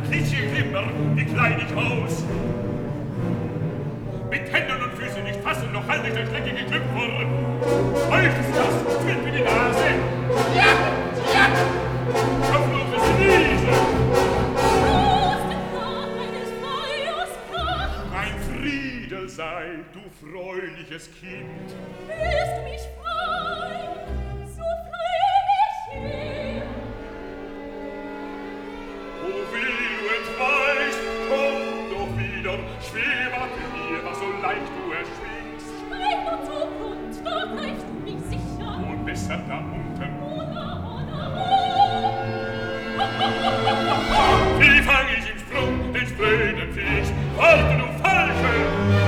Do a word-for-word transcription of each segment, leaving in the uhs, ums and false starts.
Glitschige Glimmer, wie klein ich aus. Mit Händen und Füßen nicht fassen, noch halte ich der schreckliche Klüpfer. Feucht ist das, tritt mir die Nase. Ja, ja. Kopfloses Niese. Mein Friede sei, du freuliches Kind. Lässt mich frei, so frei mich hin. O wie du entweichst, komm doch wieder, schwebate mir, was so leicht du erschwingst. Steig nur zu Grund, dort reichst du mich sicher. Und besser da unten. Ona, ona, ona. Wie fang ich im Sprung den spröden Fisch? Warte, du Falsche!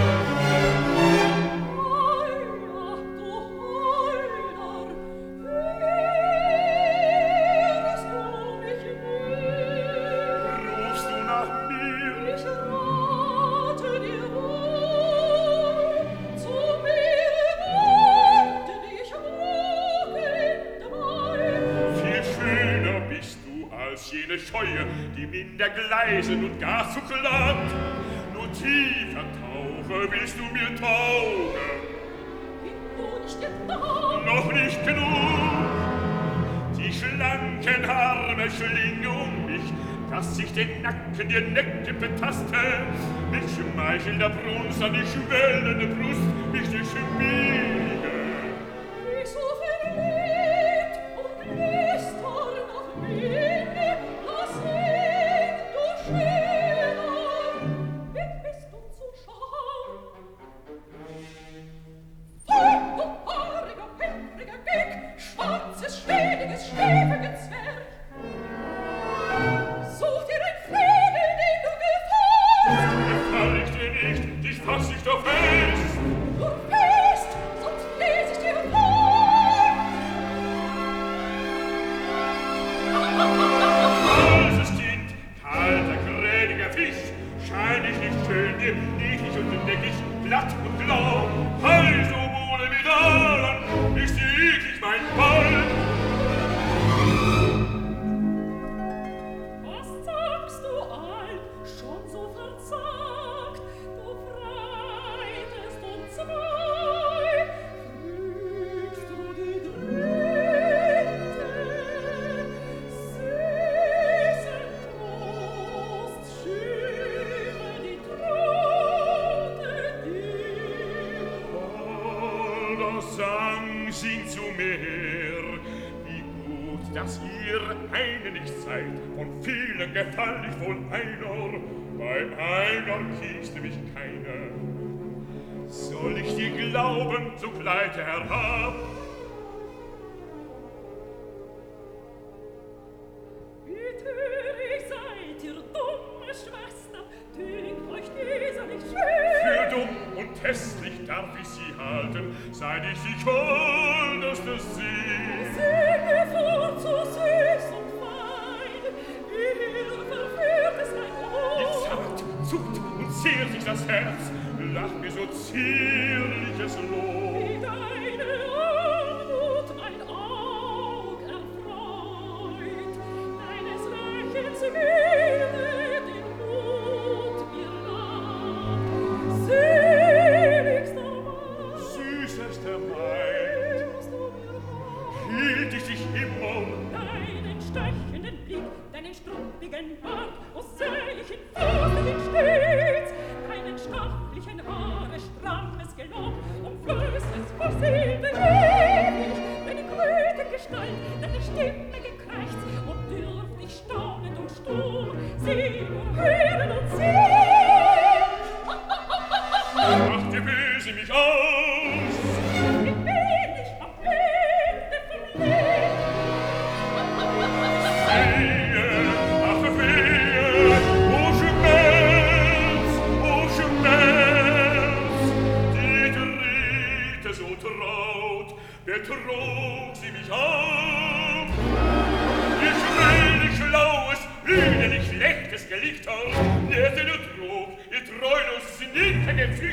Jene Scheue, die minder gleisen und gar zu glatt. Nur tiefer tauche, willst du mir taugen? Bin ich dir da? Noch nicht genug. Die schlanken Arme schlingen um mich, dass ich den Nacken dir necke betaste. Mit schmeichelnder Brunst an die schwellende Brust mich dir schmiege. Wie so verliebt und lüstern nach mir. Schwarzes, schwediges, schäfiges Zwerg. Such dir ein Flegel, den du gefasst. Gefall ich dir nicht, dich fass ich doch fest. Nur fest, sonst les ich dir fort. Böses Kind, kalter, grädiger Fisch, schein ich nicht schön dir, niedlich und neckig, glatt und blau. Heil, so wohle mit allen, ist dir eklig mein Ball. Was sagst du, Alp, schon so verzagt? Du freitest und zwei, fügst du die dritte, süßen Trost, schüre die Traute dir. Holder Sang singt zu mir, wie gut, dass ihr eine nicht seid, von vielen gefall ich wohl einer, bei einer kiest mich keiner. Soll ich dir glauben, so gleite herab? Wie töricht seid ihr, dumme Schwester, dünkt euch dieser nicht schön? Für dumm und hässlich darf ich sie halten, seit ich die holdeste sie. Seht mir vor, so süß und fein, ihr verführt es mein Ohr. Wie zart, zuckt und zehrt sich das Herz, lach mir so zierliches Lob. Wie deine Anmut mein Aug erfreut, deines Lächelns Milde den Mut mir naht. Seligster Maid, Süßester Maid, hilfst du mir heim? hielt ich dich immer, Deinen stechenden Blick, deinen struppigen Bart, o sählichen, vorsichtigen stets, deinen stachlichen Haare, strammes Gelock, umflößtes vor Silben ewig, deine Kröte Gestalt, deine Stimme gekrächzt, und dürft ich staunend und stur sehen, hören und sehen. macht dir böse mich aus. Wie bin ich am Ende verlegt? Wehe, ach wehe, o Schmerz, o Schmerz. Die dritte so traut, betrog sie mich auf. Ich will nicht schlaues, lüge nicht schlechtes Gelichter, der sie nur trug, ihr treulos, sie nicht gefühlt.